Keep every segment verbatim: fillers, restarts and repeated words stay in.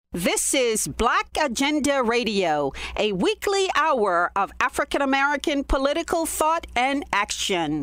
This is Black Agenda Radio, a weekly hour of African American political thought and action.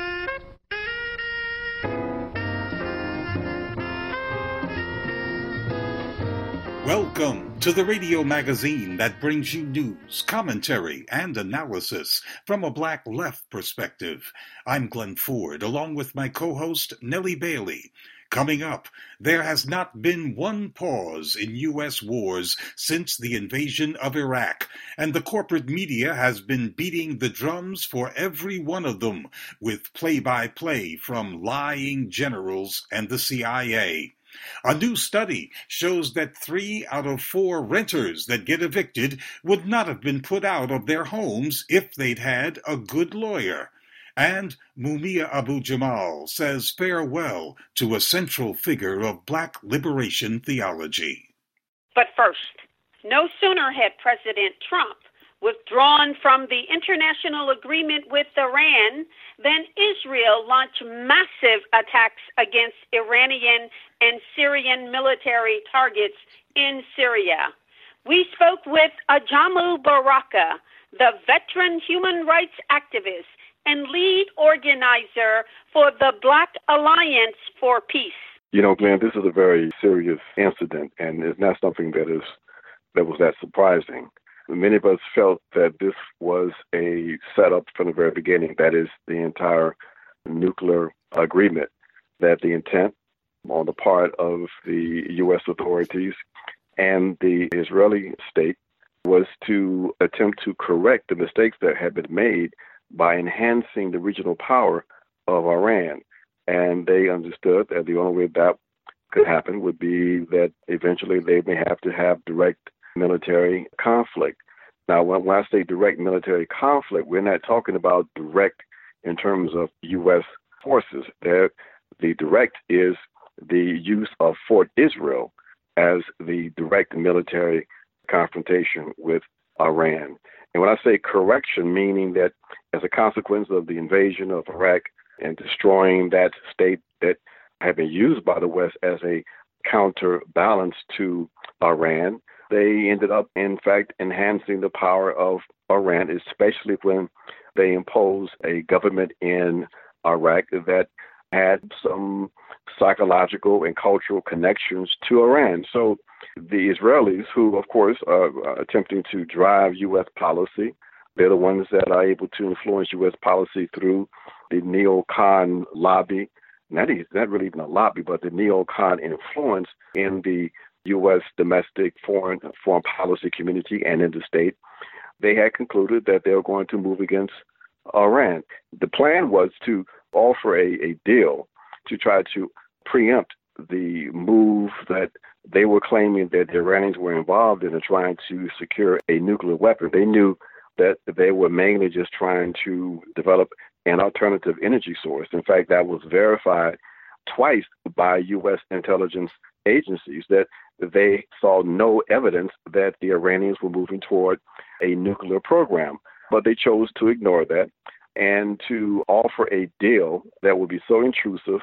Welcome to the radio magazine that brings you news, commentary, and analysis from a Black left perspective. I'm Glenn Ford, along with my co-host Nellie Bailey. Coming up, there has not been one pause in U S wars since the invasion of Iraq, and the corporate media has been beating the drums for every one of them with play-by-play from lying generals and the C I A. A new study shows that three out of four renters that get evicted would not have been put out of their homes if they'd had a good lawyer. And Mumia Abu-Jamal says farewell to a central figure of Black liberation theology. But first, no sooner had President Trump withdrawn from the international agreement with Iran than Israel launched massive attacks against Iranian and Syrian military targets in Syria. We spoke with Ajamu Baraka, the veteran human rights activist and lead organizer for the Black Alliance for Peace. You know, Glenn, this is a very serious incident, and it's not something that is that was that surprising. Many of us felt that this was a setup from the very beginning, that is the entire nuclear agreement, that the intent on the part of the U S authorities and the Israeli state was to attempt to correct the mistakes that had been made by enhancing the regional power of Iran. And they understood that the only way that could happen would be that eventually they may have to have direct military conflict. Now, when, when I say direct military conflict, we're not talking about direct in terms of U S forces. There, the direct is the use of Fort Israel as the direct military confrontation with Iran. And when I say correction, meaning that as a consequence of the invasion of Iraq and destroying that state that had been used by the West as a counterbalance to Iran, they ended up, in fact, enhancing the power of Iran, especially when they imposed a government in Iraq that had some psychological and cultural connections to Iran. So the Israelis, who, of course, are attempting to drive U S policy, they're the ones that are able to influence U S policy through the neocon lobby. Not, not really even a lobby, but the neocon influence in the U S domestic foreign foreign policy community and in the state. They had concluded that they were going to move against Iran. The plan was to offer a, a deal to try to preempt the move that they were claiming that the Iranians were involved in, in trying to secure a nuclear weapon. They knew that they were mainly just trying to develop an alternative energy source. In fact, that was verified twice by U S intelligence agencies that they saw no evidence that the Iranians were moving toward a nuclear program. But they chose to ignore that and to offer a deal that would be so intrusive,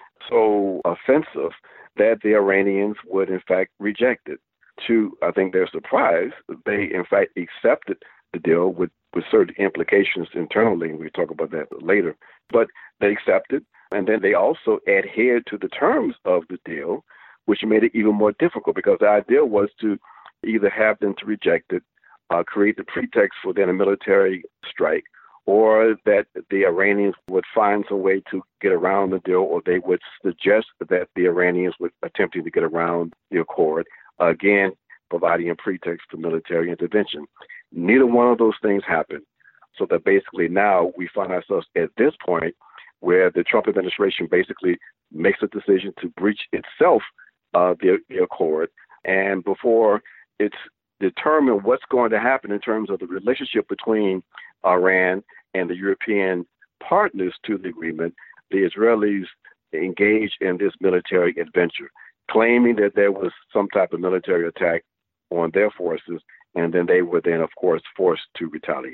so offensive, that the Iranians would, in fact, reject it. To, I think, their surprise, they, in fact, accepted the deal with, with certain implications internally, and we'll talk about that later. But they accepted, and then they also adhered to the terms of the deal, which made it even more difficult, because the idea was to either have them to reject it, uh, create the pretext for then a military strike, or that the Iranians would find some way to get around the deal, or they would suggest that the Iranians were attempting to get around the accord, again, providing a pretext for military intervention. Neither one of those things happened. So that basically now we find ourselves at this point where the Trump administration basically makes a decision to breach itself uh, the, the accord. And before it's determined what's going to happen in terms of the relationship between Iran and the European partners to the agreement, the Israelis engaged in this military adventure, claiming that there was some type of military attack on their forces, and then they were then, of course, forced to retaliate.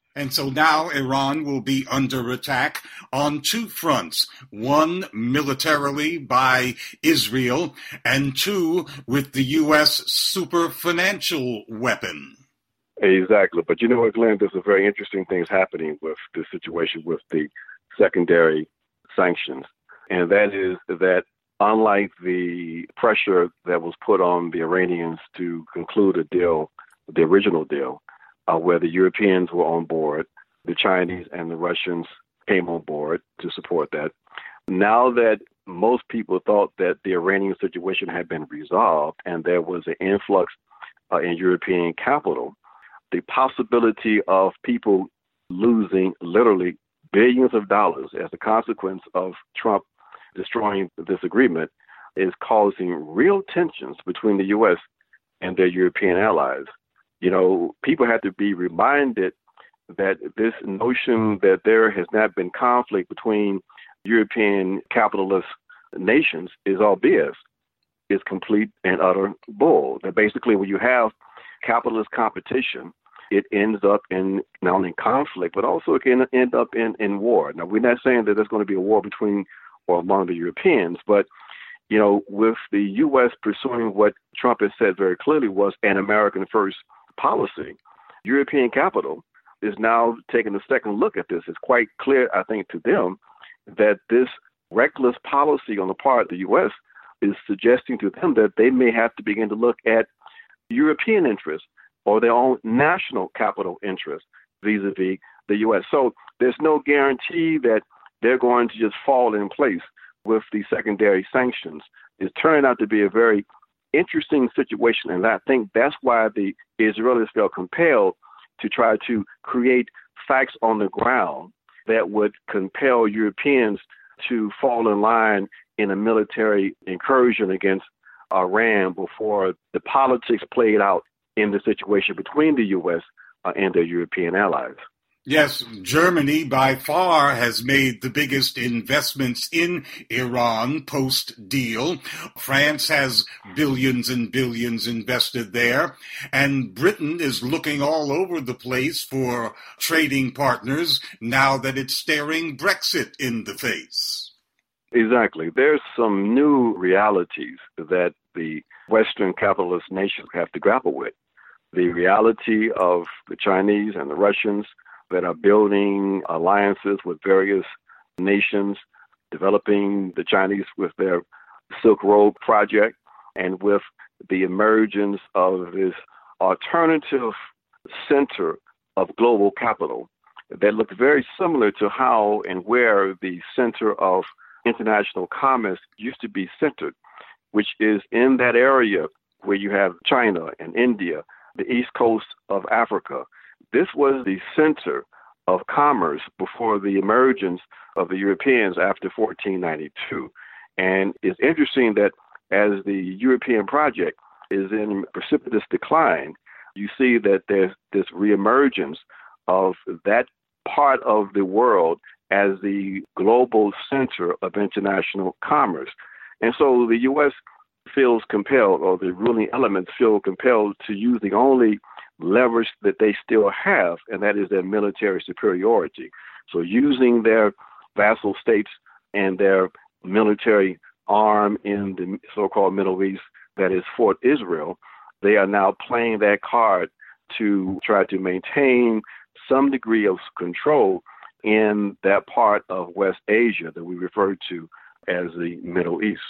And so now Iran will be under attack on two fronts, one militarily by Israel, and two with the U S super financial weapon. Exactly. But you know what, Glenn, there's a very interesting things happening with this situation with the secondary sanctions. And that is that unlike the pressure that was put on the Iranians to conclude a deal, the original deal, uh, where the Europeans were on board, the Chinese and the Russians came on board to support that. Now that most people thought that the Iranian situation had been resolved and there was an influx uh, in European capital, the possibility of people losing literally billions of dollars as a consequence of Trump destroying this agreement is causing real tensions between the U S and their European allies. You know, people have to be reminded that this notion that there has not been conflict between European capitalist nations is all B S. It's complete and utter bull. That basically when you have capitalist competition, it ends up in not only conflict, but also it can end up in, in war. Now, we're not saying that there's going to be a war between or among the Europeans, but, you know, with the U S pursuing what Trump has said very clearly was an American first policy, European capital is now taking a second look at this. It's quite clear, I think, to them that this reckless policy on the part of the U S is suggesting to them that they may have to begin to look at European interests or their own national capital interests vis-a-vis the U S. So there's no guarantee that they're going to just fall in place with the secondary sanctions. It's turning out to be a very interesting situation, and I think that's why the Israelis felt compelled to try to create facts on the ground that would compel Europeans to fall in line in a military incursion against Iran before the politics played out in the situation between the U S uh, and their European allies. Yes, Germany by far has made the biggest investments in Iran post-deal. France has billions and billions invested there. And Britain is looking all over the place for trading partners now that it's staring Brexit in the face. Exactly. There's some new realities that the Western capitalist nations have to grapple with. The reality of the Chinese and the Russians that are building alliances with various nations, developing the Chinese with their Silk Road project, and with the emergence of this alternative center of global capital that looks very similar to how and where the center of international commerce used to be centered, which is in that area where you have China and India, the east coast of Africa. This was the center of commerce before the emergence of the Europeans after fourteen ninety-two. And it's interesting that as the European project is in precipitous decline, you see that there's this reemergence of that part of the world as the global center of international commerce. And so the U S feels compelled, or the ruling elements feel compelled, to use the only leverage that they still have, and that is their military superiority. So using their vassal states and their military arm in the so-called Middle East, that is Fort Israel, they are now playing that card to try to maintain some degree of control in that part of West Asia that we refer to as the Middle East.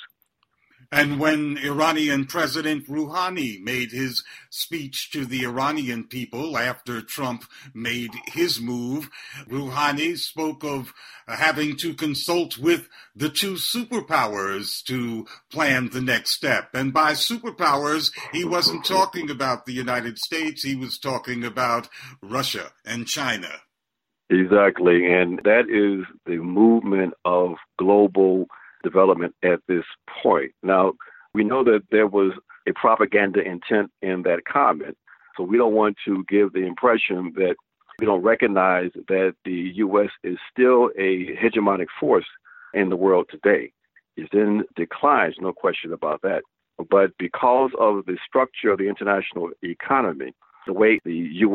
And when Iranian President Rouhani made his speech to the Iranian people after Trump made his move, Rouhani spoke of having to consult with the two superpowers to plan the next step. And by superpowers, he wasn't talking about the United States, he was talking about Russia and China. Exactly, and that is the movement of global development at this point. Now, we know that there was a propaganda intent in that comment, so we don't want to give the impression that we don't recognize that the U S is still a hegemonic force in the world today. It's in decline, no question about that. But because of the structure of the international economy, the way the U S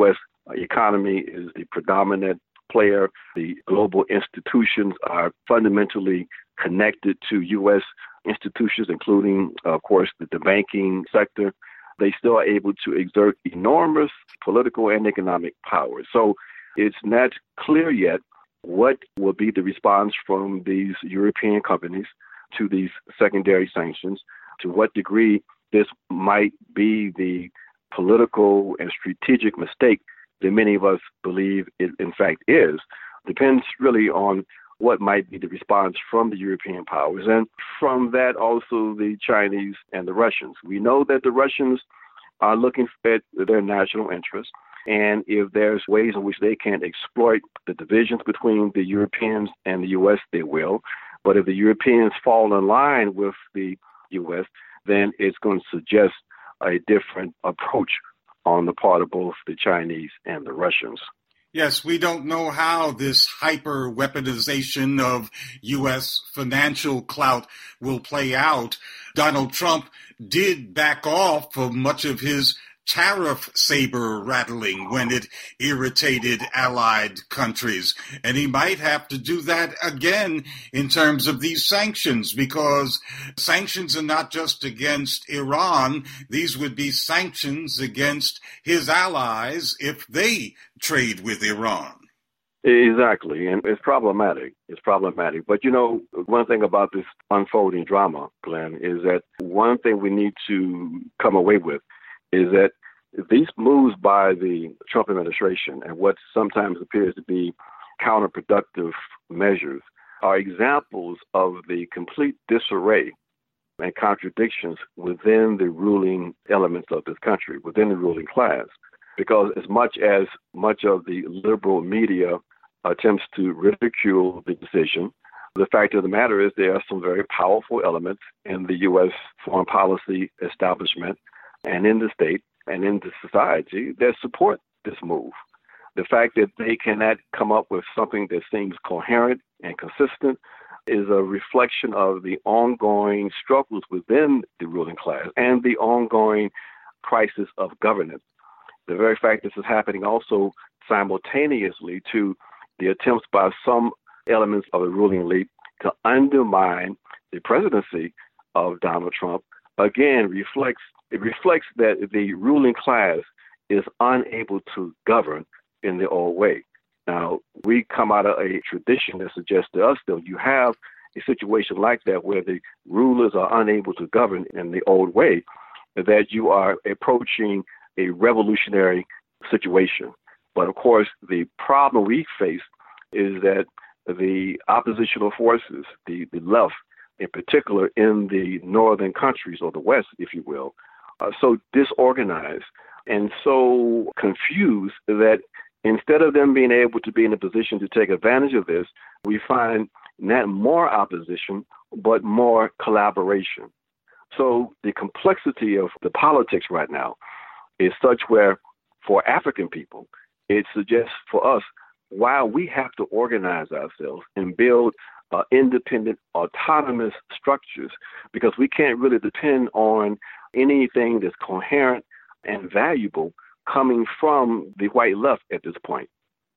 uh, economy is the predominant player. The global institutions are fundamentally connected to U S institutions, including, uh, of course, the, the banking sector. They still are able to exert enormous political and economic power. So it's not clear yet what will be the response from these European companies to these secondary sanctions, to what degree this might be the political and strategic mistake that many of us believe it in fact is. Depends really on what might be the response from the European powers, and from that also the Chinese and the Russians. We know that the Russians are looking at their national interests, and if there's ways in which they can exploit the divisions between the Europeans and the U S, they will. But if the Europeans fall in line with the U S, then it's going to suggest a different approach on the part of both the Chinese and the Russians. Yes, we don't know how this hyper-weaponization of U S financial clout will play out. Donald Trump did back off from much of his tariff saber rattling when it irritated allied countries. And he might have to do that again in terms of these sanctions, because sanctions are not just against Iran. These would be sanctions against his allies if they trade with Iran. Exactly, and it's problematic. It's problematic. But, you know, one thing about this unfolding drama, Glenn, is that one thing we need to come away with is that these moves by the Trump administration and what sometimes appears to be counterproductive measures are examples of the complete disarray and contradictions within the ruling elements of this country, within the ruling class. Because as much as much of the liberal media attempts to ridicule the decision, the fact of the matter is there are some very powerful elements in the U S foreign policy establishment and in the state and in the society that support this move. The fact that they cannot come up with something that seems coherent and consistent is a reflection of the ongoing struggles within the ruling class and the ongoing crisis of governance. The very fact this is happening also simultaneously to the attempts by some elements of the ruling elite to undermine the presidency of Donald Trump, again, reflects it reflects that the ruling class is unable to govern in the old way. Now, we come out of a tradition that suggests to us that you have a situation like that where the rulers are unable to govern in the old way, that you are approaching a revolutionary situation. But of course, the problem we face is that the oppositional forces, the, the left in particular in the northern countries, or the West, if you will, are so disorganized and so confused that instead of them being able to be in a position to take advantage of this, we find not more opposition, but more collaboration. So the complexity of the politics right now is such where, for African people, it suggests for us, while we have to organize ourselves and build uh, independent, autonomous structures, because we can't really depend on anything that's coherent and valuable coming from the white left at this point.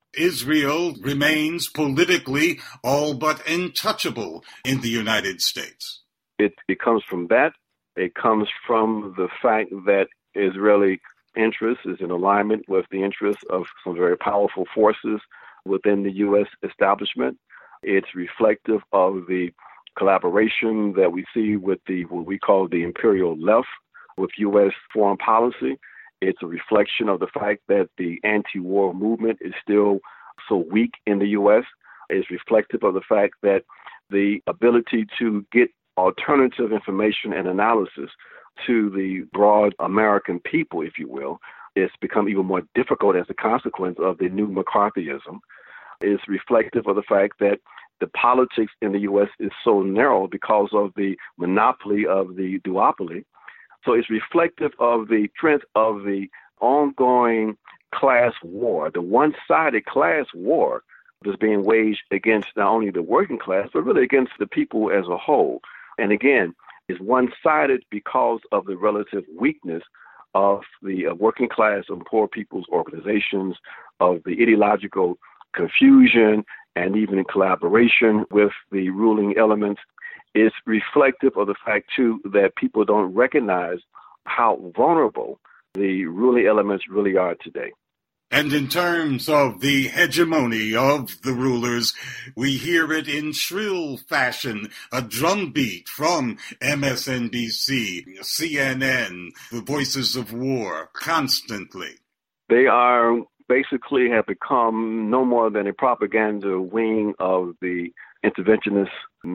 Israel remains politically all but untouchable in the United States. It, it comes from that. It comes from the fact that Israeli interest is in alignment with the interests of some very powerful forces within the U S establishment. It's reflective of the collaboration that we see with the what we call the imperial left with U S foreign policy. It's a reflection of the fact that the anti-war movement is still so weak in the U S. It's reflective of the fact that the ability to get alternative information and analysis to the broad American people, if you will, it's become even more difficult as a consequence of the new McCarthyism. It's reflective of the fact that the politics in the U S is so narrow because of the monopoly of the duopoly. So it's reflective of the strength of the ongoing class war, the one-sided class war that's being waged against not only the working class, but really against the people as a whole. And again, it's one-sided because of the relative weakness of the uh, working class and poor people's organizations, of the ideological confusion, and even in collaboration with the ruling elements, is reflective of the fact, too, that people don't recognize how vulnerable the ruling elements really are today. And in terms of the hegemony of the rulers, we hear it in shrill fashion, a drumbeat from M S N B C, C N N, the Voices of War, constantly. They are basically have become no more than a propaganda wing of the interventionist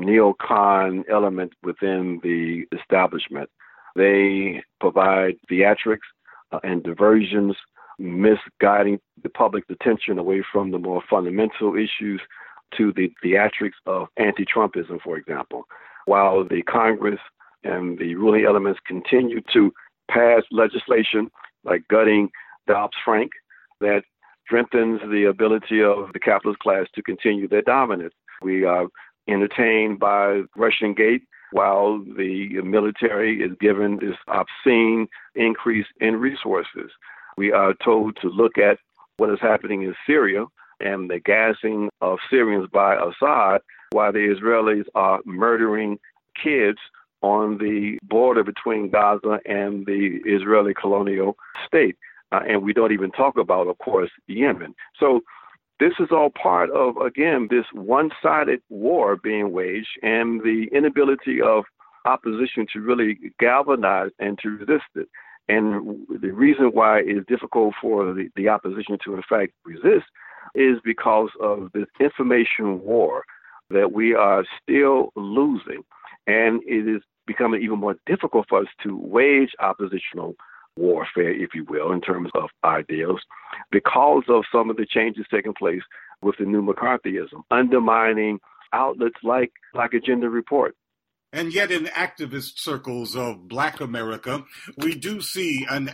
neocon element within the establishment. They provide theatrics uh, and diversions, misguiding the public's attention away from the more fundamental issues to the theatrics of anti-Trumpism, for example. While the Congress and the ruling elements continue to pass legislation like gutting Dodd-Frank that strengthens the ability of the capitalist class to continue their dominance. We are entertained by Russian Gate, while the military is given this obscene increase in resources. We are told to look at what is happening in Syria and the gassing of Syrians by Assad, while the Israelis are murdering kids on the border between Gaza and the Israeli colonial state. Uh, and we don't even talk about, of course, Yemen. So this is all part of, again, this one-sided war being waged and the inability of opposition to really galvanize and to resist it. And the reason why it's difficult for the, the opposition to, in fact, resist is because of this information war that we are still losing. And it is becoming even more difficult for us to wage oppositional warfare, if you will, in terms of ideals, because of some of the changes taking place with the new McCarthyism, undermining outlets like, like Agenda Report. And yet in activist circles of Black America, we do see an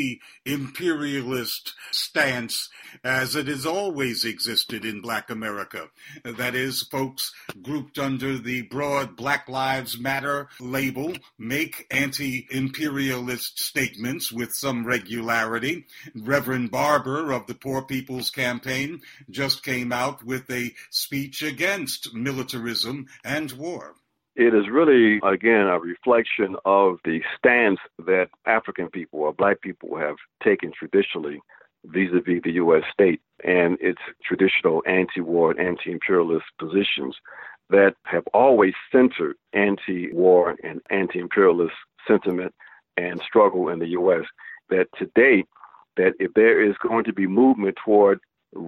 anti-imperialist stance as it has always existed in Black America. That is, folks grouped under the broad Black Lives Matter label make anti-imperialist statements with some regularity. Reverend Barber of the Poor People's Campaign just came out with a speech against militarism and war. It is really, again, a reflection of the stance that African people or Black people have taken traditionally vis-a-vis the U S state and its traditional anti-war and anti-imperialist positions that have always centered anti-war and anti-imperialist sentiment and struggle in the U S. That today, that if there is going to be movement toward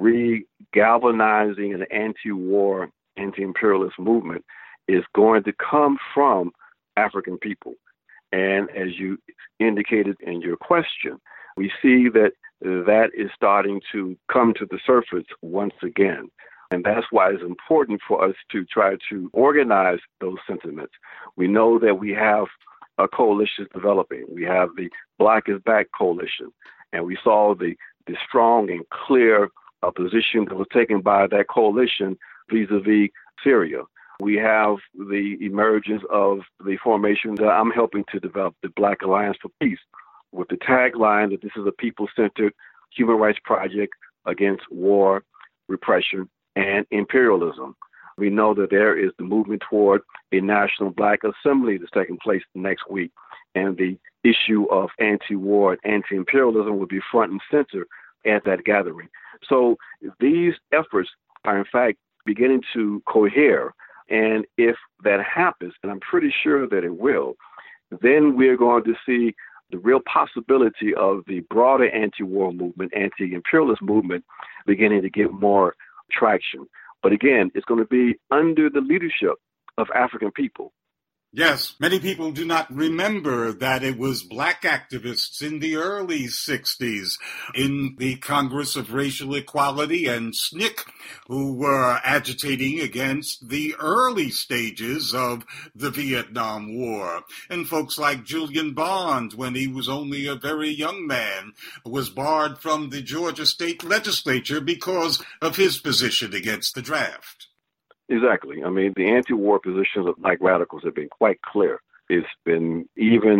re-galvanizing an anti-war, anti-imperialist movement, is going to come from African people. And as you indicated in your question, we see that that is starting to come to the surface once again. And that's why it's important for us to try to organize those sentiments. We know that we have a coalition developing. We have the Black is Back coalition. And we saw the, the strong and clear uh, position that was taken by that coalition vis-a-vis Syria. We have the emergence of the formation that I'm helping to develop, the Black Alliance for Peace, with the tagline that this is a people-centered human rights project against war, repression, and imperialism. We know that there is the movement toward a National Black Assembly that's taking place next week, and the issue of anti-war and anti-imperialism will be front and center at that gathering. So these efforts are, in fact, beginning to cohere. And if that happens, and I'm pretty sure that it will, then we're going to see the real possibility of the broader anti-war movement, anti-imperialist movement beginning to get more traction. But again, it's going to be under the leadership of African people. Yes, many people do not remember that it was Black activists in the early sixties in the Congress of Racial Equality and S N C C who were agitating against the early stages of the Vietnam War. And folks like Julian Bond, when he was only a very young man, was barred from the Georgia state legislature because of his position against the draft. Exactly. I mean, the anti-war positions of Black radicals have been quite clear. It's been even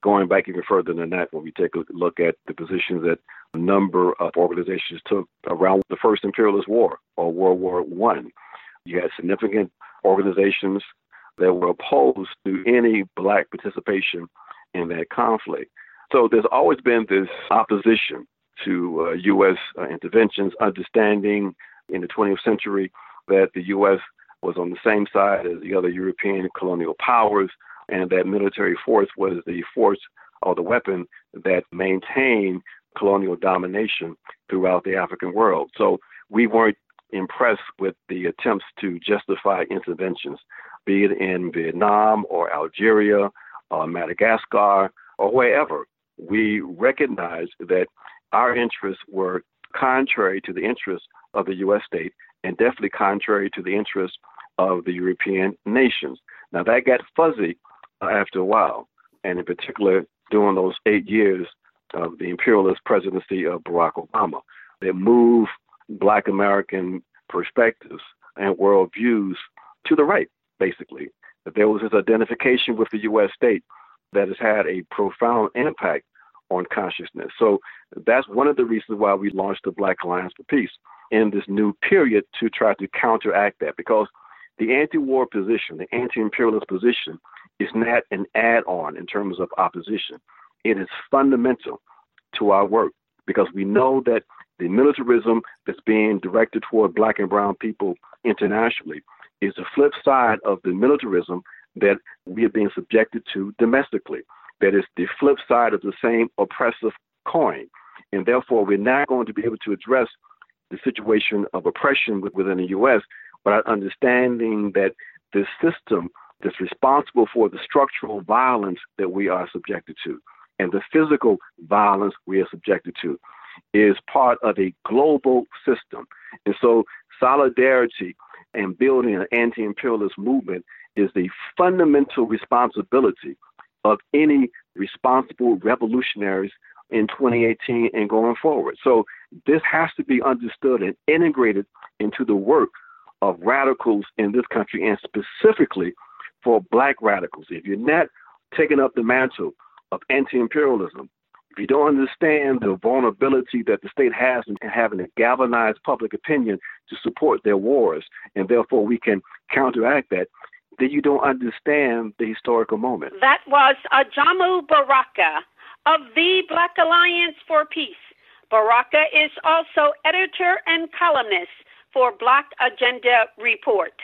going back even further than that, when we take a look at the positions that a number of organizations took around the First Imperialist War or World War One, you had significant organizations that were opposed to any black participation in that conflict. So there's always been this opposition to uh, U S uh, interventions, understanding in the twentieth century that the U S was on the same side as the other European colonial powers, and that military force was the force or the weapon that maintained colonial domination throughout the African world. So we weren't impressed with the attempts to justify interventions, be it in Vietnam or Algeria or Madagascar or wherever. We recognized that our interests were contrary to the interests of the U S state and definitely contrary to the interests of the European nations. Now, that got fuzzy uh, after a while, and in particular during those eight years of the imperialist presidency of Barack Obama, that moved Black American perspectives and worldviews to the right, basically. That there was this identification with the U S state that has had a profound impact on consciousness. So that's one of the reasons why we launched the Black Alliance for Peace in this new period, to try to counteract that, because the anti-war position, the anti-imperialist position, is not an add-on in terms of opposition. It is fundamental to our work, because we know that the militarism that's being directed toward Black and brown people internationally is the flip side of the militarism that we are being subjected to domestically. That is the flip side of the same oppressive coin. And therefore, we're not going to be able to address the situation of oppression within the U S without understanding that the system that's responsible for the structural violence that we are subjected to and the physical violence we are subjected to is part of a global system. And so solidarity and building an anti-imperialist movement is the fundamental responsibility of any responsible revolutionaries in twenty eighteen and going forward. So this has to be understood and integrated into the work of radicals in this country, and specifically for Black radicals. If you're not taking up the mantle of anti-imperialism, if you don't understand the vulnerability that the state has in having to galvanize public opinion to support their wars, and therefore we can counteract that, then you don't understand the historical moment. That was Ajamu Baraka of the Black Alliance for Peace. Baraka is also editor and columnist for Black Agenda Report.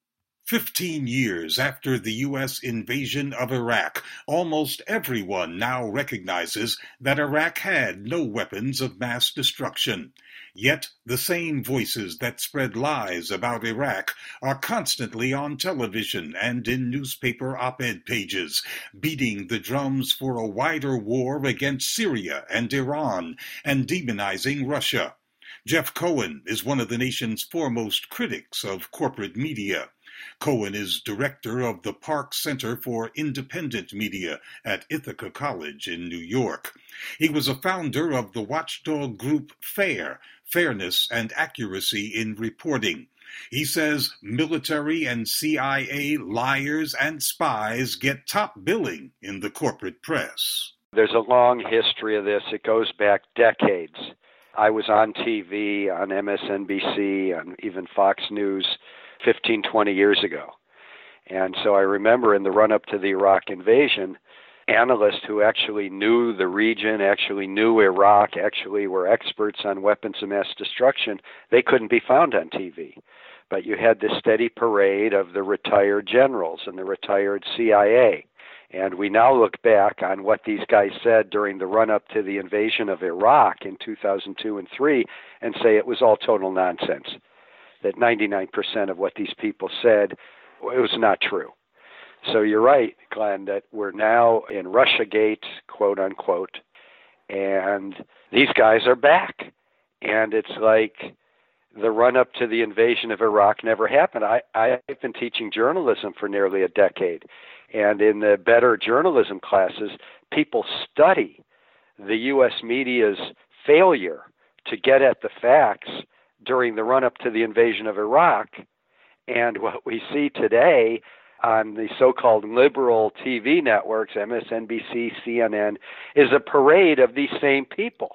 Fifteen years after the U S invasion of Iraq, almost everyone now recognizes that Iraq had no weapons of mass destruction. Yet the same voices that spread lies about Iraq are constantly on television and in newspaper op-ed pages, beating the drums for a wider war against Syria and Iran and demonizing Russia. Jeff Cohen is one of the nation's foremost critics of corporate media. Cohen is director of the Park Center for Independent Media at Ithaca College in New York. He was a founder of the watchdog group FAIR, Fairness and Accuracy in Reporting. He says military and C I A liars and spies get top billing in the corporate press. There's a long history of this. It goes back decades. I was on T V, on M S N B C, on even Fox News fifteen, twenty years ago. And so I remember in the run-up to the Iraq invasion, analysts who actually knew the region, actually knew Iraq, actually were experts on weapons of mass destruction, they couldn't be found on T V. But you had this steady parade of the retired generals and the retired C I A. And we now look back on what these guys said during the run-up to the invasion of Iraq in two thousand two and three and say it was all total nonsense, that ninety-nine percent of what these people said, it was not true. So you're right, Glenn, that we're now in Russiagate, quote unquote, and these guys are back. And it's like the run-up to the invasion of Iraq never happened. I, I've been teaching journalism for nearly a decade. And in the better journalism classes, people study the U S media's failure to get at the facts during the run-up to the invasion of Iraq. And what we see today on the so-called liberal T V networks, M S N B C, C N N, is a parade of these same people.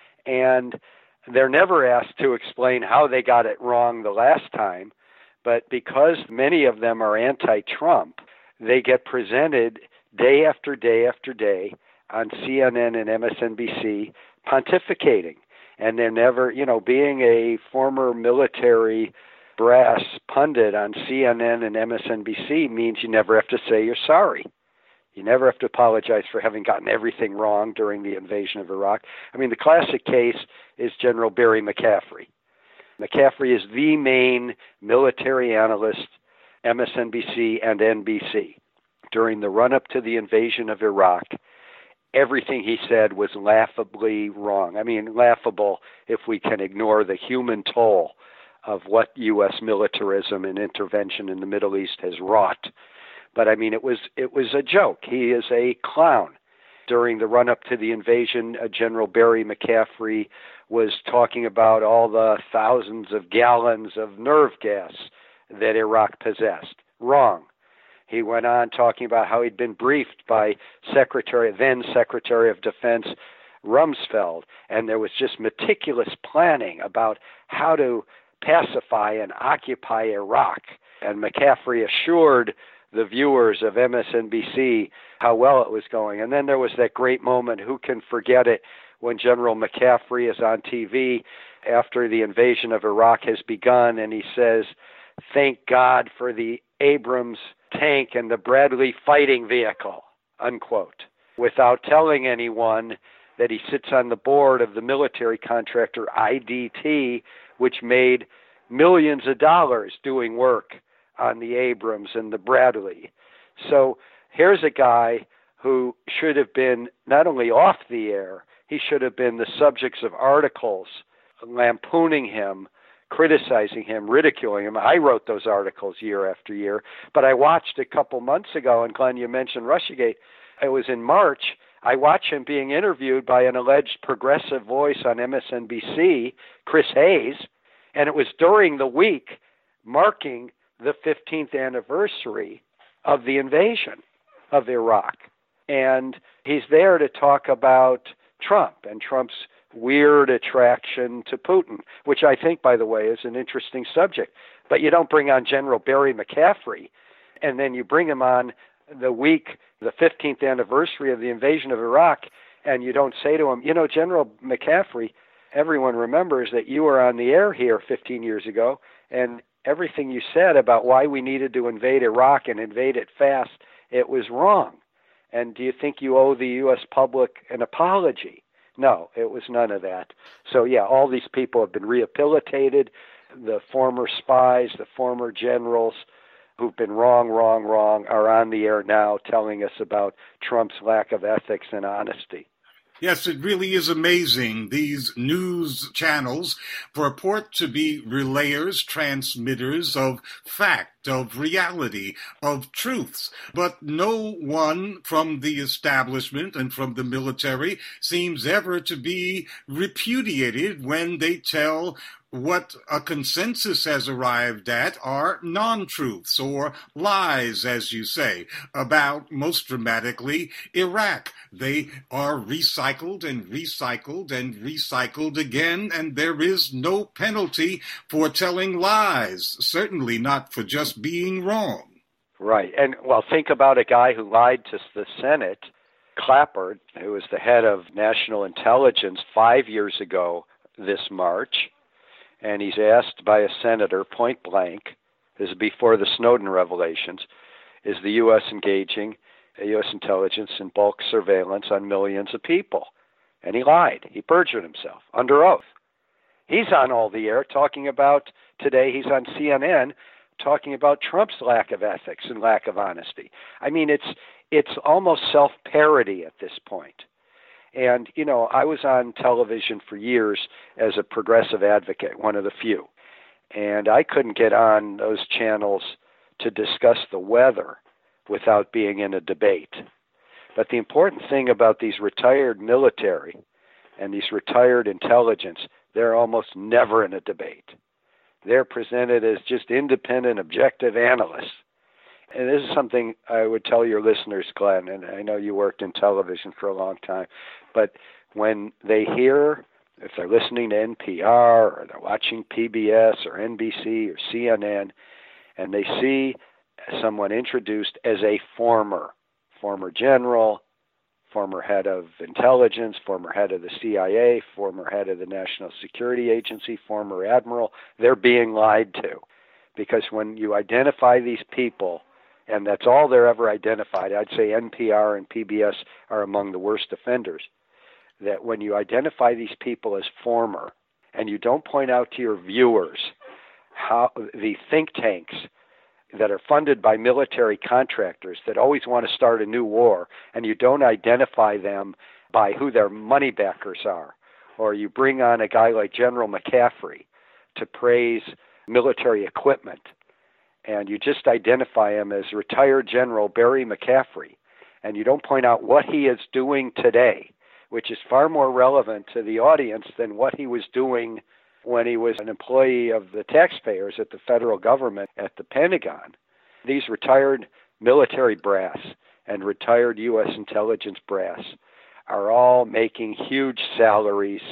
And they're never asked to explain how they got it wrong the last time, but because many of them are anti-Trump, they get presented day after day after day on C N N and M S N B C pontificating. And they're never, you know, being a former military brass pundit on C N N and M S N B C means you never have to say you're sorry. You never have to apologize for having gotten everything wrong during the invasion of Iraq. I mean, the classic case is General Barry McCaffrey. McCaffrey is the main military analyst, M S N B C and N B C. During the run-up to the invasion of Iraq, everything he said was laughably wrong. I mean, laughable if we can ignore the human toll of what U S militarism and intervention in the Middle East has wrought. But I mean, it was it was a joke. He is a clown. During the run-up to the invasion, uh, General Barry McCaffrey was talking about all the thousands of gallons of nerve gas that Iraq possessed. Wrong. He went on talking about how he'd been briefed by Secretary, then Secretary of Defense Rumsfeld, and there was just meticulous planning about how to pacify and occupy Iraq. And McCaffrey assured the viewers of M S N B C how well it was going. And then there was that great moment, who can forget it, when General McCaffrey is on T V after the invasion of Iraq has begun, and he says, "Thank God for the Abrams tank and the Bradley fighting vehicle," unquote, without telling anyone that he sits on the board of the military contractor I D T, which made millions of dollars doing work on the Abrams and the Bradley. So here's a guy who should have been not only off the air, he should have been the subjects of articles lampooning him, criticizing him, ridiculing him. I wrote those articles year after year, but I watched a couple months ago, and Glenn, you mentioned Russiagate. It was in March. I watched him being interviewed by an alleged progressive voice on M S N B C, Chris Hayes, and it was during the week marking the fifteenth anniversary of the invasion of Iraq. And he's there to talk about Trump and Trump's weird attraction to Putin, which I think, by the way, is an interesting subject. But you don't bring on General Barry McCaffrey, and then you bring him on the week, the fifteenth anniversary of the invasion of Iraq, and you don't say to him, you know, General McCaffrey, everyone remembers that you were on the air here fifteen years ago, and everything you said about why we needed to invade Iraq and invade it fast, it was wrong. And do you think you owe the U S public an apology? No, it was none of that. So, yeah, all these people have been rehabilitated, the former spies, the former generals who've been wrong, wrong, wrong, are on the air now telling us about Trump's lack of ethics and honesty. Yes, it really is amazing. These news channels purport to be relayers, transmitters of fact, of reality, of truths. But no one from the establishment and from the military seems ever to be repudiated when they tell what a consensus has arrived at are non-truths or lies, as you say, about, most dramatically, Iraq. They are recycled and recycled and recycled again, and there is no penalty for telling lies, certainly not for just being wrong. Right. And, well, think about a guy who lied to the Senate, Clapper, who was the head of national intelligence five years ago this March. And he's asked by a senator point blank, this is before the Snowden revelations, is the U S engaging U S intelligence in bulk surveillance on millions of people? And he lied. He perjured himself under oath. He's on all the air talking about, today he's on C N N talking about Trump's lack of ethics and lack of honesty. I mean, it's it's almost self-parody at this point. And, you know, I was on television for years as a progressive advocate, one of the few. And I couldn't get on those channels to discuss the weather without being in a debate. But the important thing about these retired military and these retired intelligence, they're almost never in a debate. They're presented as just independent, objective analysts. And this is something I would tell your listeners, Glenn, and I know you worked in television for a long time, but when they hear, if they're listening to N P R or they're watching P B S or N B C or C N N, and they see someone introduced as a former, former general, former head of intelligence, former head of the C I A, former head of the National Security Agency, former admiral, they're being lied to. Because when you identify these people, and that's all they're ever identified, I'd say N P R and P B S are among the worst offenders, that when you identify these people as former, and you don't point out to your viewers how the think tanks that are funded by military contractors that always want to start a new war, and you don't identify them by who their money backers are, or you bring on a guy like General McCaffrey to praise military equipment, and you just identify him as retired General Barry McCaffrey, and you don't point out what he is doing today, which is far more relevant to the audience than what he was doing when he was an employee of the taxpayers at the federal government at the Pentagon. These retired military brass and retired U S intelligence brass are all making huge salaries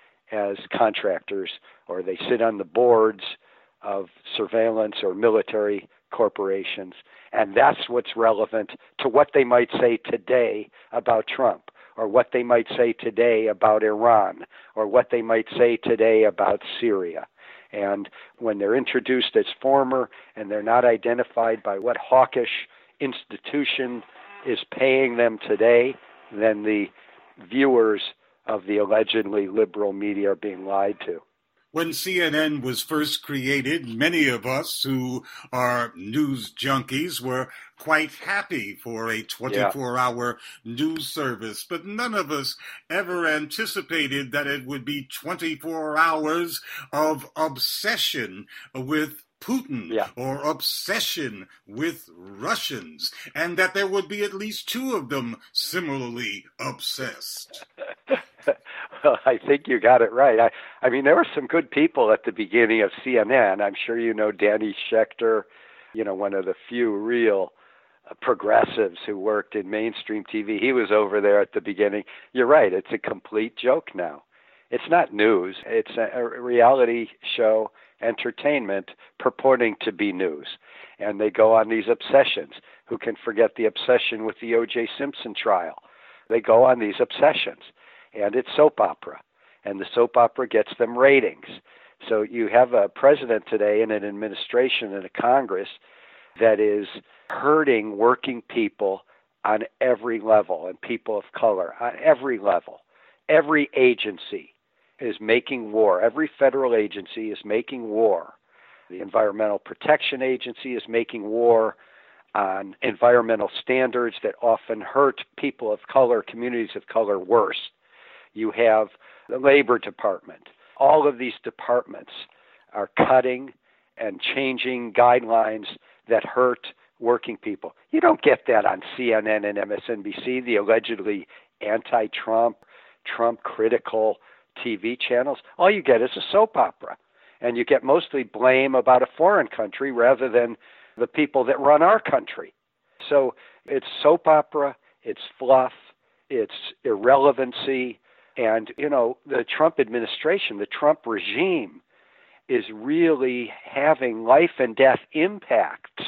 as contractors, or they sit on the boards of surveillance or military corporations. And that's what's relevant to what they might say today about Trump, or what they might say today about Iran, or what they might say today about Syria. And when they're introduced as former and they're not identified by what hawkish institution is paying them today, then the viewers of the allegedly liberal media are being lied to. When C N N was first created, many of us who are news junkies were quite happy for a twenty-four hour yeah. news service, but none of us ever anticipated that it would be twenty-four hours of obsession with Putin yeah. or obsession with Russians, and that there would be at least two of them similarly obsessed. Well, I think you got it right. I, I mean, there were some good people at the beginning of C N N. I'm sure you know Danny Schechter, you know, one of the few real uh, progressives who worked in mainstream T V. He was over there at the beginning. You're right. It's a complete joke now. It's not news. It's a, a reality show entertainment purporting to be news. And they go on these obsessions. Who can forget the obsession with the O J Simpson trial? They go on these obsessions. And it's soap opera, and the soap opera gets them ratings. So you have a president today and an administration and a Congress that is hurting working people on every level, and people of color on every level. Every agency is making war. Every federal agency is making war. The Environmental Protection Agency is making war on environmental standards that often hurt people of color, communities of color worse. You have the Labor Department. All of these departments are cutting and changing guidelines that hurt working people. You don't get that on C N N and M S N B C, the allegedly anti-Trump, Trump-critical T V channels. All you get is a soap opera. And you get mostly blame about a foreign country rather than the people that run our country. So it's soap opera, it's fluff, it's irrelevancy. And, you know, the Trump administration, the Trump regime is really having life and death impacts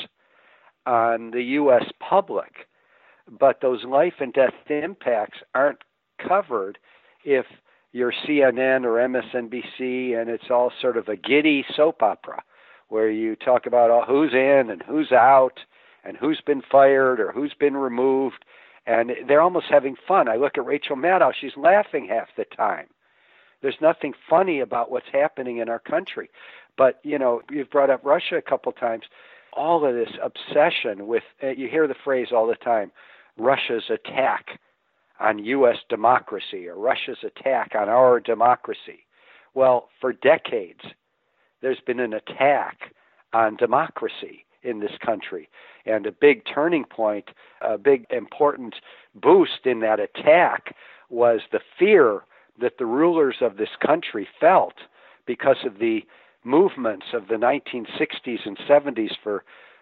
on the U S public. But those life and death impacts aren't covered if you're C N N or M S N B C and it's all sort of a giddy soap opera where you talk about all who's in and who's out and who's been fired or who's been removed. And they're almost having fun. I look at Rachel Maddow, she's laughing half the time. There's nothing funny about what's happening in our country. But, you know, you've brought up Russia a couple times. All of this obsession with, uh, you hear the phrase all the time, Russia's attack on U S democracy or Russia's attack on our democracy. Well, for decades, there's been an attack on democracy in this country. And a big turning point, a big important boost in that attack was the fear that the rulers of this country felt because of the movements of the nineteen sixties and seventies for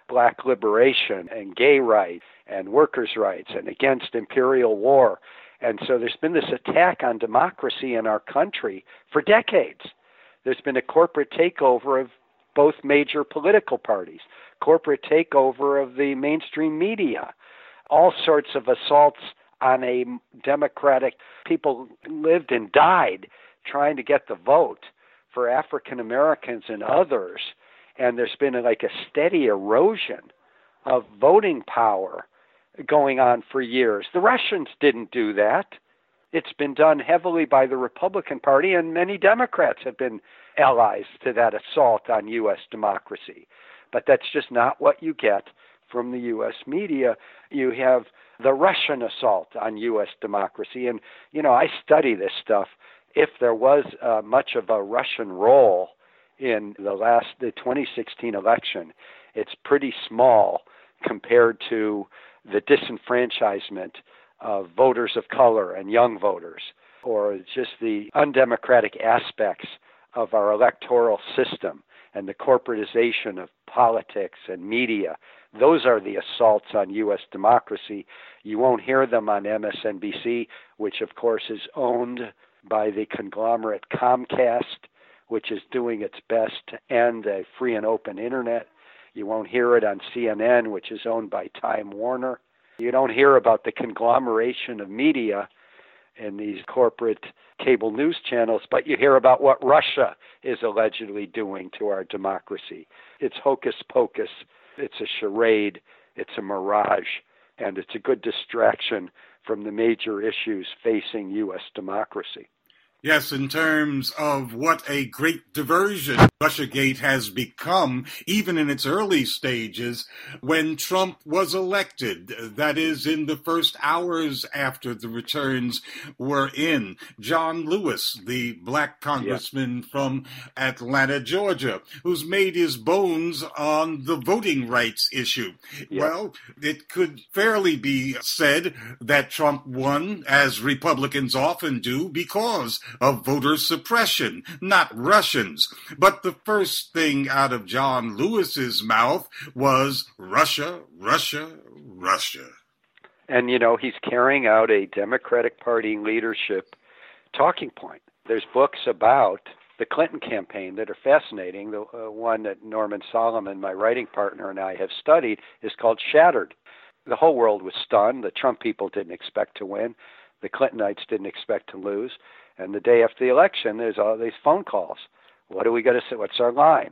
black liberation and gay rights and workers' rights and against imperial war. And so there's been this attack on democracy in our country for decades. There's been a corporate takeover of both major political parties, corporate takeover of the mainstream media, all sorts of assaults on a democratic, people lived and died trying to get the vote for African Americans and others. And there's been like a steady erosion of voting power going on for years. The Russians didn't do that. It's been done heavily by the Republican Party, and many Democrats have been allies to that assault on U S democracy. But that's just not what you get from the U S media. You have the Russian assault on U S democracy. And, you know, I study this stuff. If there was uh, much of a Russian role in the last, the twenty sixteen election, it's pretty small compared to the disenfranchisement of voters of color and young voters, or just the undemocratic aspects of our electoral system and the corporatization of politics and media. Those are the assaults on U S democracy. You won't hear them on M S N B C, which of course is owned by the conglomerate Comcast, which is doing its best to end a free and open internet. You won't hear it on C N N, which is owned by Time Warner. You don't hear about the conglomeration of media in these corporate cable news channels, but you hear about what Russia is allegedly doing to our democracy. It's hocus pocus, it's a charade, it's a mirage, and it's a good distraction from the major issues facing U S democracy. Yes, in terms of what a great diversion Russiagate has become, even in its early stages, when Trump was elected, that is, in the first hours after the returns were in. John Lewis, the black congressman yeah. from Atlanta, Georgia, who's made his bones on the voting rights issue. Yeah. Well, it could fairly be said that Trump won, as Republicans often do, because of voter suppression, not Russians. But the first thing out of John Lewis's mouth was Russia, Russia, Russia. And, you know, he's carrying out a Democratic Party leadership talking point. There's books about the Clinton campaign that are fascinating. The uh, one that Norman Solomon, my writing partner, and I have studied is called Shattered. The whole world was stunned. The Trump people didn't expect to win. The Clintonites didn't expect to lose. And the day after the election, there's all these phone calls. What are we going to say? What's our line?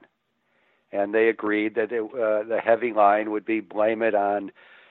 And they agreed that it, uh, the heavy line would be blame it on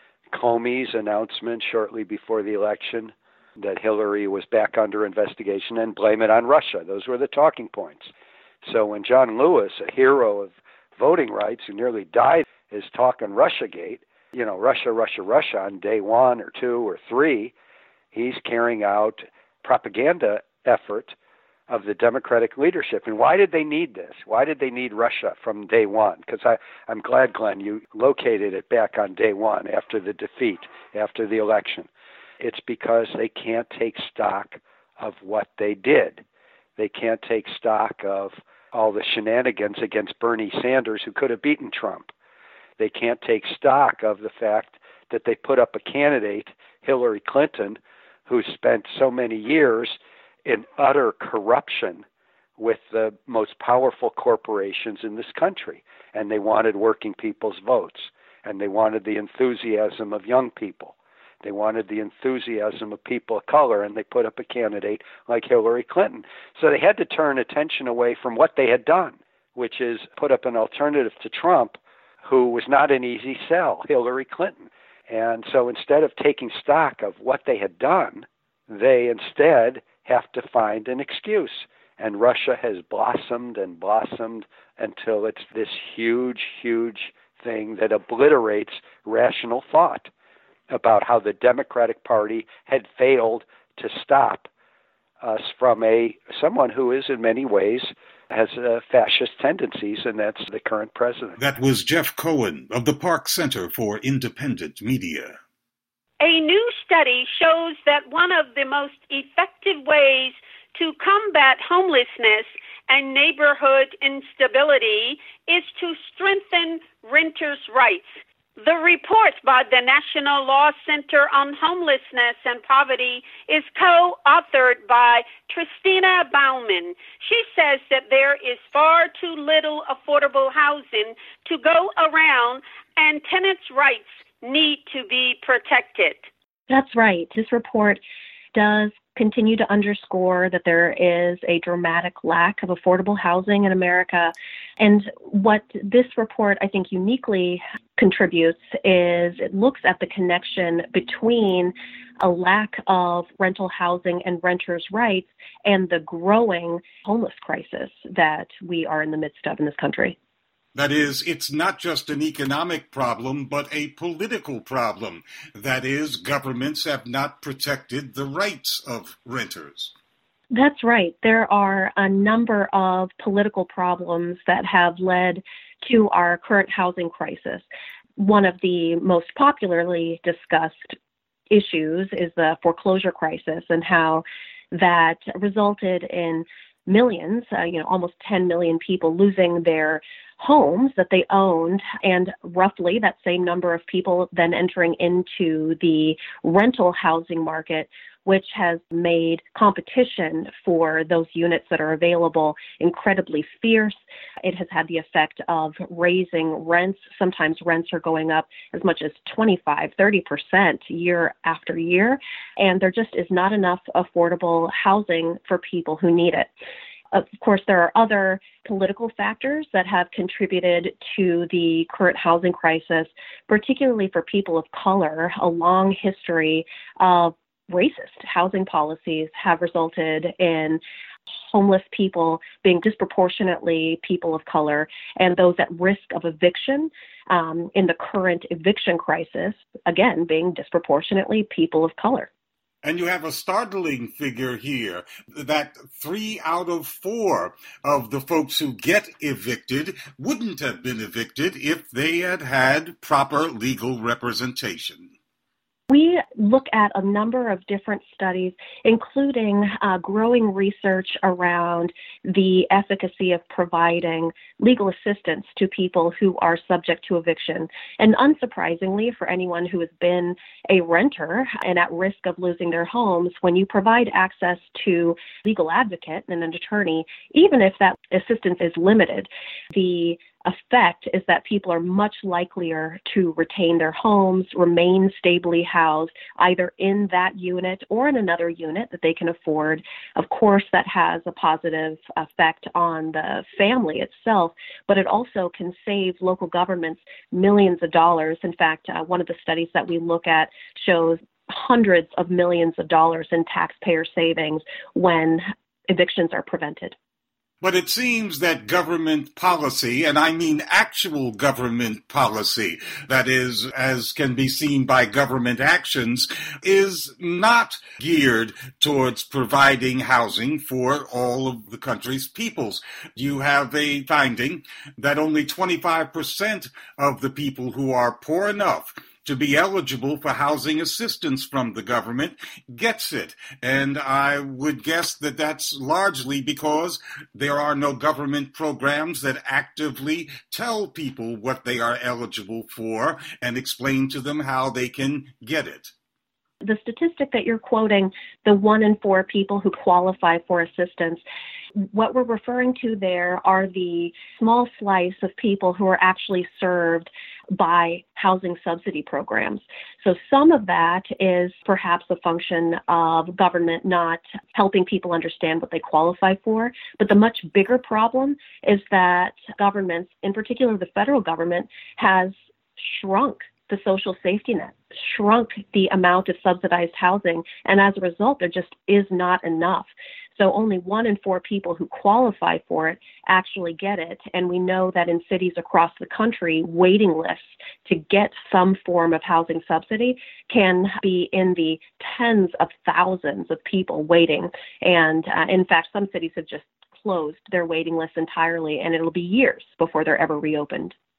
Comey's announcement shortly before the election that Hillary was back under investigation, and blame it on Russia. Those were the talking points. So when John Lewis, a hero of voting rights who nearly died, is talking Russiagate, you know, Russia, Russia, Russia on day one or two or three, he's carrying out propaganda effort of the Democratic leadership. And why did they need this? Why did they need Russia from day one? Because I, I'm glad, Glenn, you located it back on day one after the defeat, after the election. It's because they can't take stock of what they did. They can't take stock of all the shenanigans against Bernie Sanders, who could have beaten Trump. They can't take stock of the fact that they put up a candidate, Hillary Clinton, who spent so many years in utter corruption with the most powerful corporations in this country. And they wanted working people's votes. And they wanted the enthusiasm of young people. They wanted the enthusiasm of people of color, and they put up a candidate like Hillary Clinton. So they had to turn attention away from what they had done, which is put up an alternative to Trump, who was not an easy sell, Hillary Clinton. And so instead of taking stock of what they had done, they instead have to find an excuse. And Russia has blossomed and blossomed until it's this huge, huge thing that obliterates rational thought about how the Democratic Party had failed to stop us from a someone who is in many ways has uh, fascist tendencies, and that's the current president. That was Jeff Cohen of the Park Center for Independent Media. A new study shows that one of the most effective ways to combat homelessness and neighborhood instability is to strengthen renters' rights. The report by the National Law Center on Homelessness and Poverty is co-authored by Tristina Bauman. She says that there is far too little affordable housing to go around, and tenants' rights need to be protected. That's right. This report does continue to underscore that there is a dramatic lack of affordable housing in America. And what this report, I think, uniquely contributes is it looks at the connection between a lack of rental housing and renters' rights and the growing homeless crisis that we are in the midst of in this country. That is, it's not just an economic problem, but a political problem. That is, governments have not protected the rights of renters. That's right. There are a number of political problems that have led to our current housing crisis. One of the most popularly discussed issues is the foreclosure crisis and how that resulted in millions, uh, you know, almost ten million people losing their homes that they owned, and roughly that same number of people then entering into the rental housing market, which has made competition for those units that are available incredibly fierce. It has had the effect of raising rents. Sometimes rents are going up as much as twenty-five, thirty percent year after year, and there just is not enough affordable housing for people who need it. Of course, there are other political factors that have contributed to the current housing crisis, particularly for people of color. A long history of racist housing policies have resulted in homeless people being disproportionately people of color, and those at risk of eviction um, in the current eviction crisis, again, being disproportionately people of color. And you have a startling figure here that three out of four of the folks who get evicted wouldn't have been evicted if they had had proper legal representation. We look at a number of different studies, including uh, growing research around the efficacy of providing legal assistance to people who are subject to eviction. And unsurprisingly, for anyone who has been a renter and at risk of losing their homes, when you provide access to legal advocate and an attorney, even if that assistance is limited, the effect is that people are much likelier to retain their homes, remain stably housed, either in that unit or in another unit that they can afford. Of course, that has a positive effect on the family itself, but it also can save local governments millions of dollars. In fact, uh, one of the studies that we look at shows hundreds of millions of dollars in taxpayer savings when evictions are prevented. But it seems that government policy, and I mean actual government policy, that is, as can be seen by government actions, is not geared towards providing housing for all of the country's peoples. You have a finding that only twenty-five percent of the people who are poor enough to be eligible for housing assistance from the government gets it. And I would guess that that's largely because there are no government programs that actively tell people what they are eligible for and explain to them how they can get it. The statistic that you're quoting, the one in four people who qualify for assistance, what we're referring to there are the small slice of people who are actually served by housing subsidy programs. So some of that is perhaps a function of government not helping people understand what they qualify for. But the much bigger problem is that governments, in particular the federal government, has shrunk the social safety net, shrunk the amount of subsidized housing, and as a result, there just is not enough. So only one in four people who qualify for it actually get it. And we know that in cities across the country, waiting lists to get some form of housing subsidy can be in the tens of thousands of people waiting. And uh, in fact, some cities have just closed their waiting lists entirely, and it'll be years before they're ever reopened.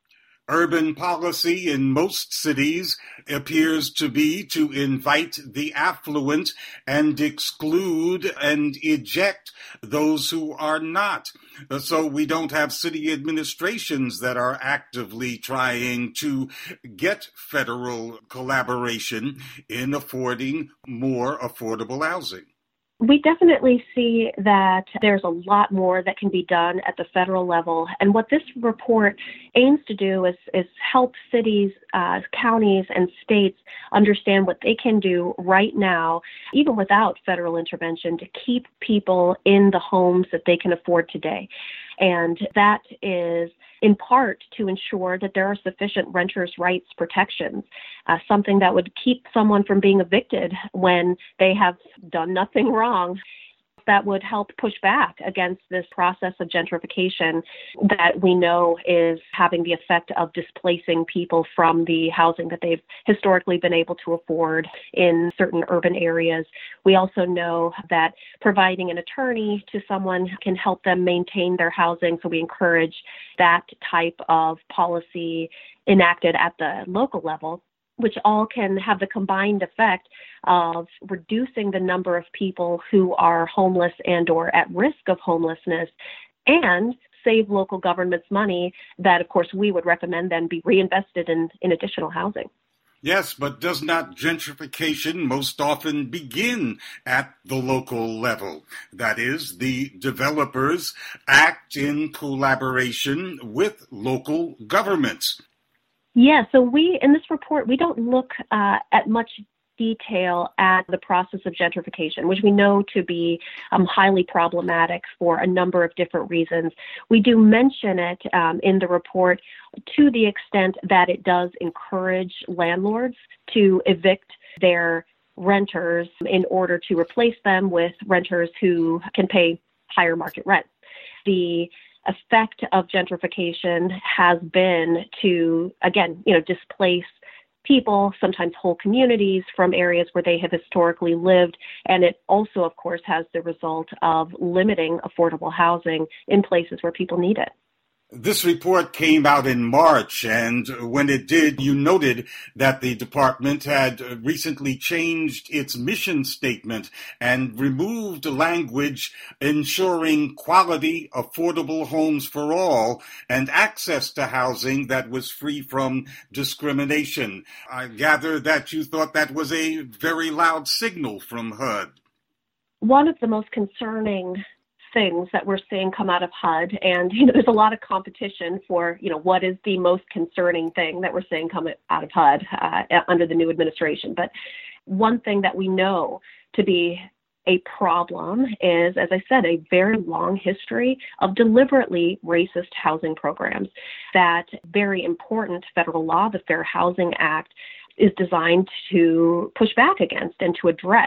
Urban policy in most cities appears to be to invite the affluent and exclude and eject those who are not. So we don't have city administrations that are actively trying to get federal collaboration in affording more affordable housing. We definitely see that there's a lot more that can be done at the federal level. And what this report aims to do is, is help cities, uh, counties, and states understand what they can do right now, even without federal intervention, to keep people in the homes that they can afford today. And that is in part to ensure that there are sufficient renters' rights protections, uh, something that would keep someone from being evicted when they have done nothing wrong. That would help push back against this process of gentrification that we know is having the effect of displacing people from the housing that they've historically been able to afford in certain urban areas. We also know that providing an attorney to someone can help them maintain their housing, so we encourage that type of policy enacted at the local level, which all can have the combined effect of reducing the number of people who are homeless and or at risk of homelessness, and save local governments money that, of course, we would recommend then be reinvested in, in additional housing. Yes, but does not gentrification most often begin at the local level? That is, the developers act in collaboration with local governments. Yeah, so we, in this report, we don't look uh, at much detail at the process of gentrification, which we know to be um, highly problematic for a number of different reasons. We do mention it um, in the report to the extent that it does encourage landlords to evict their renters in order to replace them with renters who can pay higher market rent. The effect of gentrification has been to, again, you know, displace people, sometimes whole communities, from areas where they have historically lived. And it also, of course, has the result of limiting affordable housing in places where people need it. This report came out in March, and when it did, you noted that the department had recently changed its mission statement and removed language ensuring quality, affordable homes for all and access to housing that was free from discrimination. I gather that you thought that was a very loud signal from H U D. One of the most concerning things that we're seeing come out of H U D, and you know, there's a lot of competition for, you know, what is the most concerning thing that we're seeing come out of H U D uh, under the new administration. But one thing that we know to be a problem is, as I said, a very long history of deliberately racist housing programs. That very important federal law, the Fair Housing Act, is designed to push back against and to address.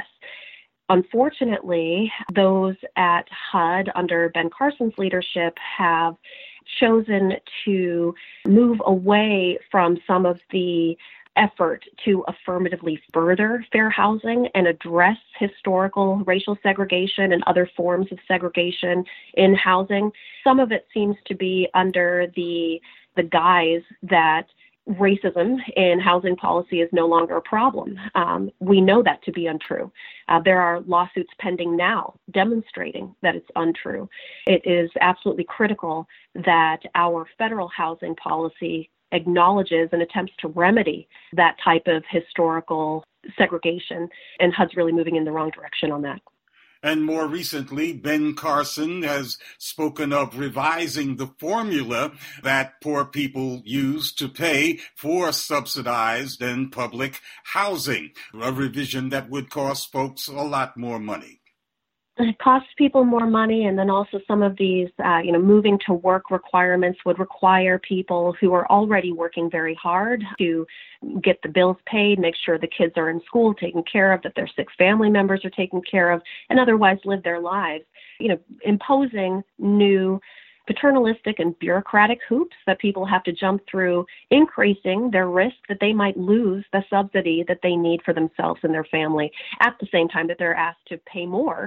Unfortunately, those at H U D under Ben Carson's leadership have chosen to move away from some of the effort to affirmatively further fair housing and address historical racial segregation and other forms of segregation in housing. Some of it seems to be under the the guise that racism in housing policy is no longer a problem. Um, we know that to be untrue. Uh, there are lawsuits pending now demonstrating that it's untrue. It is absolutely critical that our federal housing policy acknowledges and attempts to remedy that type of historical segregation, and H U D's really moving in the wrong direction on that. And more recently, Ben Carson has spoken of revising the formula that poor people use to pay for subsidized and public housing, a revision that would cost folks a lot more money. It costs people more money, and then also some of these, uh, you know, moving to work requirements would require people who are already working very hard to get the bills paid, make sure the kids are in school taken care of, that their sick family members are taken care of, and otherwise live their lives. You know, imposing new paternalistic and bureaucratic hoops that people have to jump through, increasing their risk that they might lose the subsidy that they need for themselves and their family, at the same time that they're asked to pay more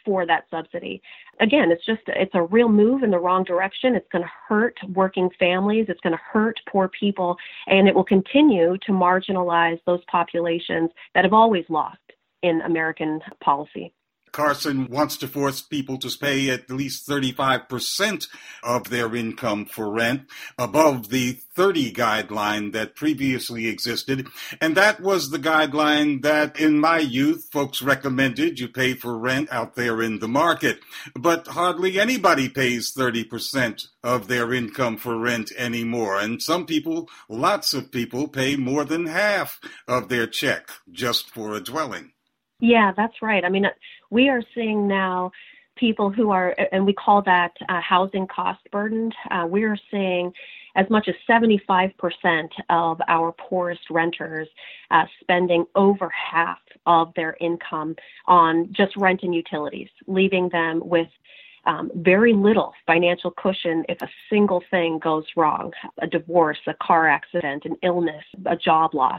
for that subsidy. Again, it's just, it's a real move in the wrong direction. It's going to hurt working families. It's going to hurt poor people, and it will continue to marginalize those populations that have always lost in American policy. Carson wants to force people to pay at least thirty-five percent of their income for rent, above the thirty guideline that previously existed. And that was the guideline that in my youth, folks recommended you pay for rent out there in the market. But hardly anybody pays thirty percent of their income for rent anymore. And some people, lots of people, pay more than half of their check just for a dwelling. Yeah, that's right. I mean, we are seeing now people who are, and we call that uh, housing cost burdened. Uh, we are seeing as much as seventy-five percent of our poorest renters uh, spending over half of their income on just rent and utilities, leaving them with um, very little financial cushion if a single thing goes wrong, a divorce, a car accident, an illness, a job loss.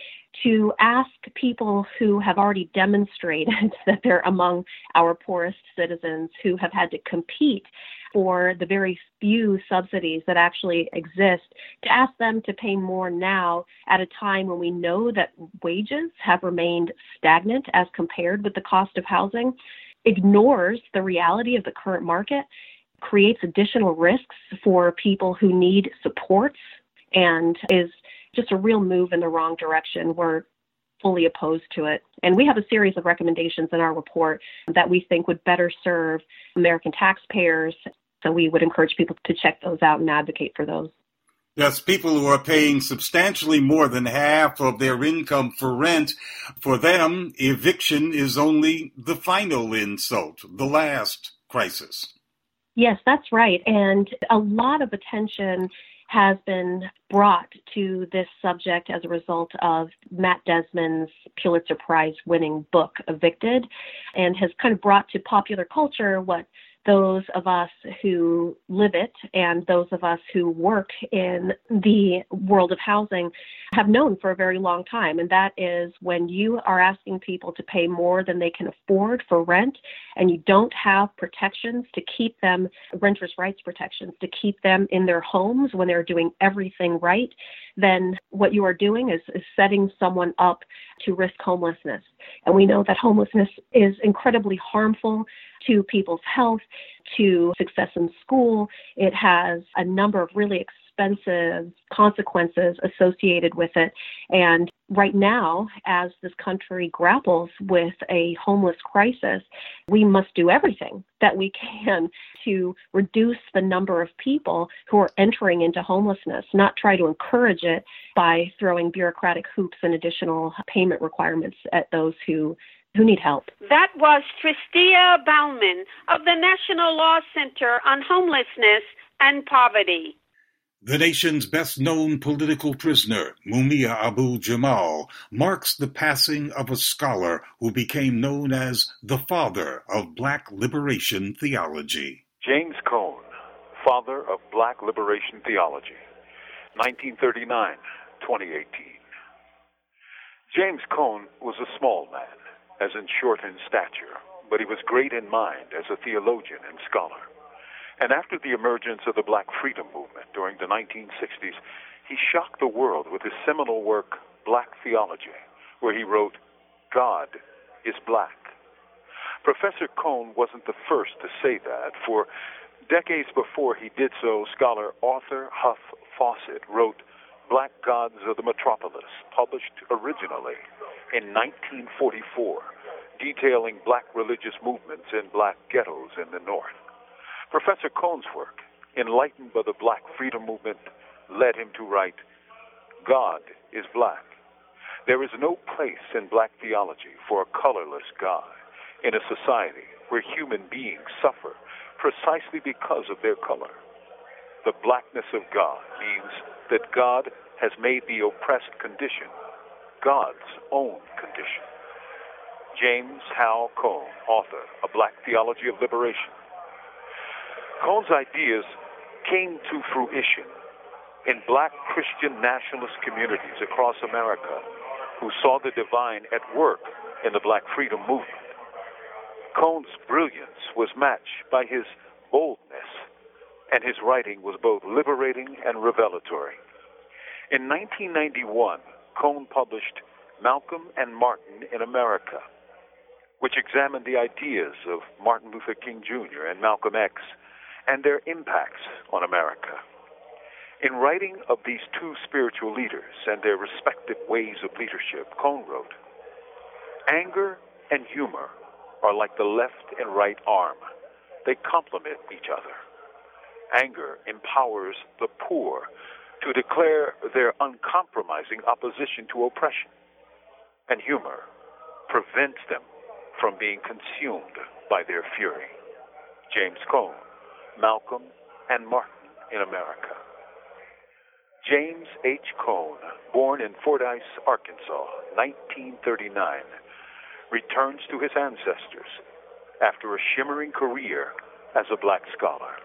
To ask people who have already demonstrated that they're among our poorest citizens who have had to compete for the very few subsidies that actually exist, to ask them to pay more now at a time when we know that wages have remained stagnant as compared with the cost of housing, ignores the reality of the current market, creates additional risks for people who need supports, and is just a real move in the wrong direction. We're fully opposed to it. And we have a series of recommendations in our report that we think would better serve American taxpayers. So we would encourage people to check those out and advocate for those. Yes, people who are paying substantially more than half of their income for rent, for them, eviction is only the final insult, the last crisis. Yes, that's right. And a lot of attention has been brought to this subject as a result of Matt Desmond's Pulitzer Prize winning book, Evicted, and has kind of brought to popular culture what those of us who live it and those of us who work in the world of housing have known for a very long time. And that is when you are asking people to pay more than they can afford for rent and you don't have protections to keep them, renters' rights protections, to keep them in their homes when they're doing everything right, then what you are doing is, is setting someone up to risk homelessness. And we know that homelessness is incredibly harmful to people's health, to success in school. It has a number of really expensive consequences associated with it. And right now, as this country grapples with a homeless crisis, we must do everything that we can to reduce the number of people who are entering into homelessness, not try to encourage it by throwing bureaucratic hoops and additional payment requirements at those who who need help. That was Tristia Bauman of the National Law Center on Homelessness and Poverty. The nation's best-known political prisoner, Mumia Abu-Jamal, marks the passing of a scholar who became known as the father of Black liberation theology. James Cone, father of Black liberation theology, nineteen thirty-nine to twenty eighteen. James Cone was a small man, as in short in stature, but he was great in mind as a theologian and scholar. And after the emergence of the Black freedom movement during the nineteen sixties, he shocked the world with his seminal work, Black Theology, where he wrote, "God is black." Professor Cone wasn't the first to say that, for decades before he did so, scholar Arthur Huff Fawcett wrote Black Gods of the Metropolis, published originally in nineteen forty-four, detailing black religious movements in black ghettos in the North. Professor Cone's work, enlightened by the Black freedom movement, led him to write, "God is black. There is no place in black theology for a colorless God in a society where human beings suffer precisely because of their color. The blackness of God means that God has made the oppressed condition God's own condition." James Hal Cone, author of Black Theology of Liberation. Cone's ideas came to fruition in black Christian nationalist communities across America who saw the divine at work in the Black freedom movement. Cone's brilliance was matched by his boldness, and his writing was both liberating and revelatory. In nineteen ninety-one, Cone published Malcolm and Martin in America, which examined the ideas of Martin Luther King Junior and Malcolm X and their impacts on America. In writing of these two spiritual leaders and their respective ways of leadership, Cone wrote, "Anger and humor are like the left and right arm. They complement each other. Anger empowers the poor to declare their uncompromising opposition to oppression, and humor prevents them from being consumed by their fury." James Cone, Malcolm and Martin in America. James H. Cone, born in Fordyce, Arkansas, nineteen thirty-nine, returns to his ancestors after a shimmering career as a black scholar.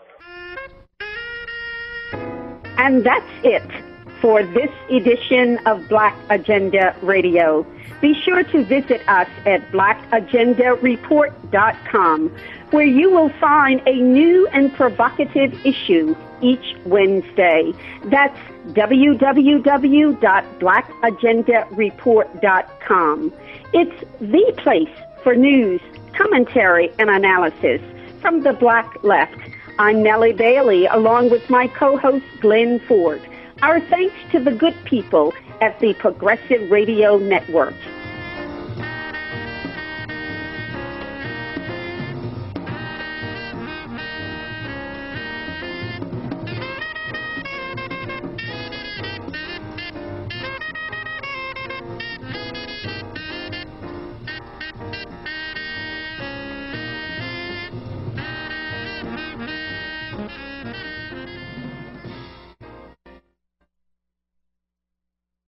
And that's it for this edition of Black Agenda Radio. Be sure to visit us at black agenda report dot com, where you will find a new and provocative issue each Wednesday. That's w w w dot black agenda report dot com. It's the place for news, commentary, and analysis from the Black Left. I'm Nellie Bailey, along with my co-host Glenn Ford. Our thanks to the good people at the Progressive Radio Network.